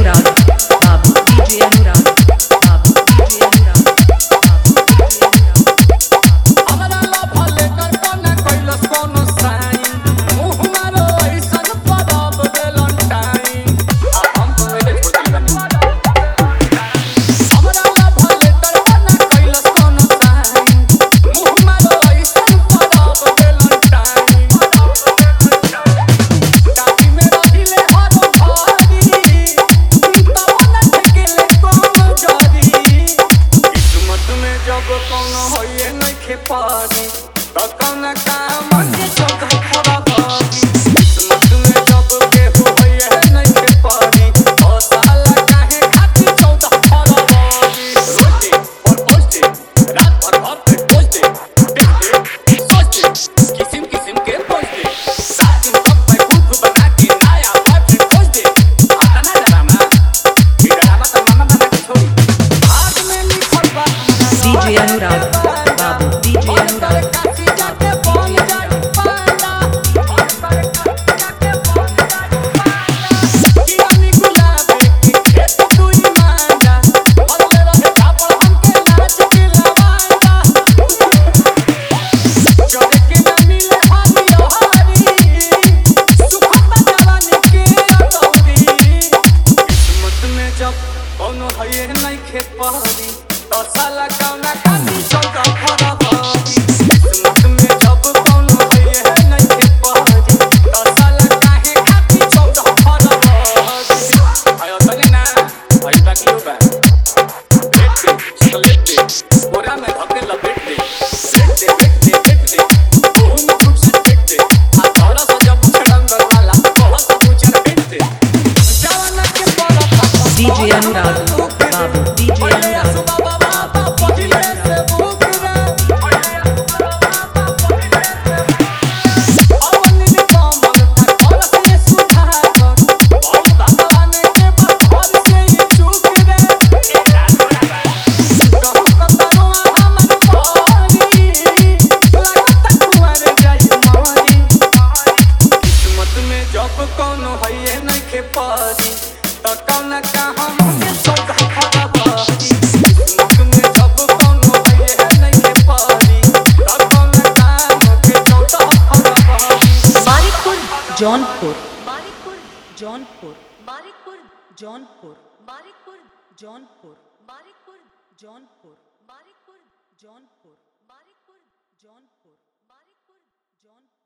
Anurag, Babu DJ Anurag, Babu DJ Anurag, Babu DJ Anurag. हमरा ला भले कर कोना कइलस कोनो साइन मुंह मारो ऐसन पड़ब देलन टाइम अब हम तो एके छोड़ दिल बनी हमरा ला भले कर कोना कइलस कोनो साइन मुंह मारो ऐसन पड़ब देलन टाइम टाटी में रहिले हारो भारी तब न ठेकेले कोनो जरी किस्मत में जब कोनो होइए नइखे पारी त कौना काम के चौक खड़ा बागी किस्मत में जब केहू होइए नइखे पारी त साला काहे खातिर 14 खड़ा बागी रोटी और पोस्टे रात भर पे पोस्टे देखते सोचते किस्म किस्म के पोस्टे सात दिन तक मैं खुद बना के नया बॉयफ्रेंड खोज दे आता ना डरामा ये डरामा तो मामा बना के छोड़ी हाथ में लिखल बा DJ Anurag, Babu DJ Anurag. काफी जाके बोल जाए पाला और सारे काफी जाके बोल जाए पाला कि अमी गुलाबे की खेत तू ही मांगा बदले रहे छापड़ हमके नाच के लवांगा चोरे के न मिले हारी हारी सुखता जवानी के अतौरी किस्मत में जब कोनो हये नइखे पारी तो साला कौना काटी चौका खड़ा बागी किस्मत में जब कोनो हये नइखे पारी तो साला काहे खाती चौका खड़ा बागी आयो तने ना भाई बाकियो बा देख दे सलेट दे बोरा में धके लपेट दे बेट दे ओम खूब से देख दे आ तोरा से जब छड़ंगर वाला बहुत पूछर बेट दे जवाना के पड़ा DJ Anurag, Babu DJ Anurag. जब कोनो हइए नइखे पारी त कौना कहाँ मुझे चौका खड़ा बागी किस्मत में जब कोनो हइए नइखे पारी त कौना कहाँ मुझे चौका खड़ा बागी Barikpur, Jaunpur, Barikpur, Jaunpur, Barikpur, Jaunpur, Barikpur, Jaunpur, Barikpur, Jaunpur, Barikpur, Jaunpur, Barikpur, Jaunpur, Barikpur, Jaunpur.